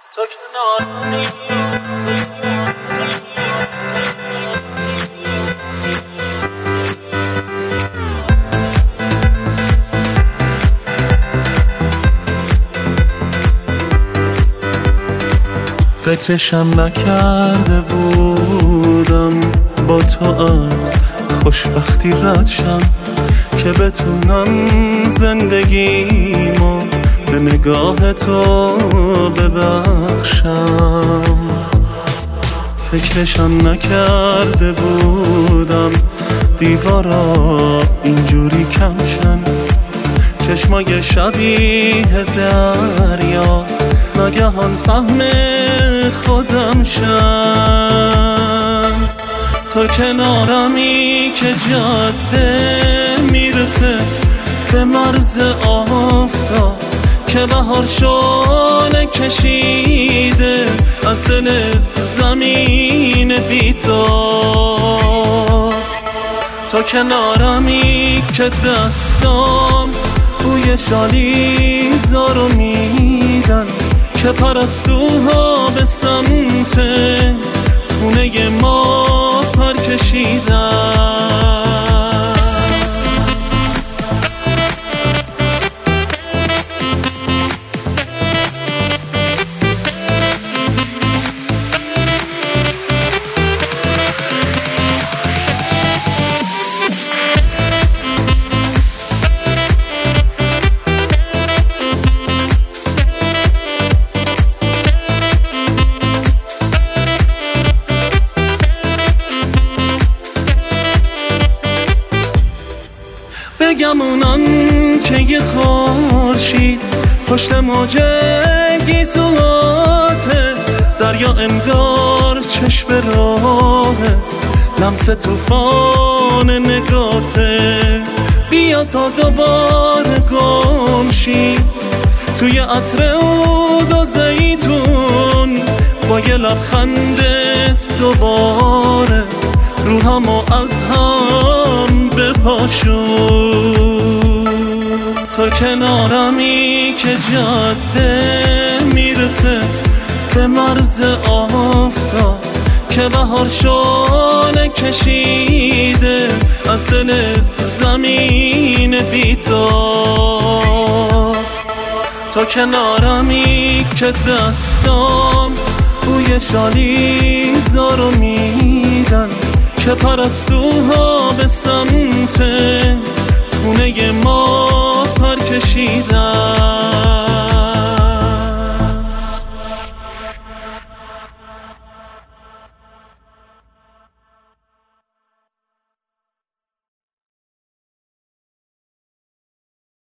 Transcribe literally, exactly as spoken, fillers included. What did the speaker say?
تو کنارمی فکرشم نکرده بودم با تو از خوشبختی رد شم که بتونم زندگیمو به نگاه تو ببخشم. فکرشم نکرده بودم دیوارا اینجوری کمشن، چشمای شبیه دریا ناگهان سهم خودم شن. تو کنارمی که جاده میرسه به مرز آفتاب که بهار شونه کشیده از دل زمین بی‌تاب. تو کنارمی که دستام بوی شالیزارو میدن که پرستوها به سمت خونه ما پر کشیدن. بگمونن که یه خورشید پشت موجه گیسواته، دریا انگار چشم راهه لمس توفان نگاته. بیا تا دوباره گمشی توی عطر عود و زیتون، با یه لبخندت دوباره روحمو از هم بپاشون. تو کنارمی که جاده میرسه به مرز آفتاب که بهار شونه کشیده از دل زمین بی‌تاب. تو کنارمی که دستام بوی شالیزارو میدن که پرستوها به سمت خونه ما پر کشیدن.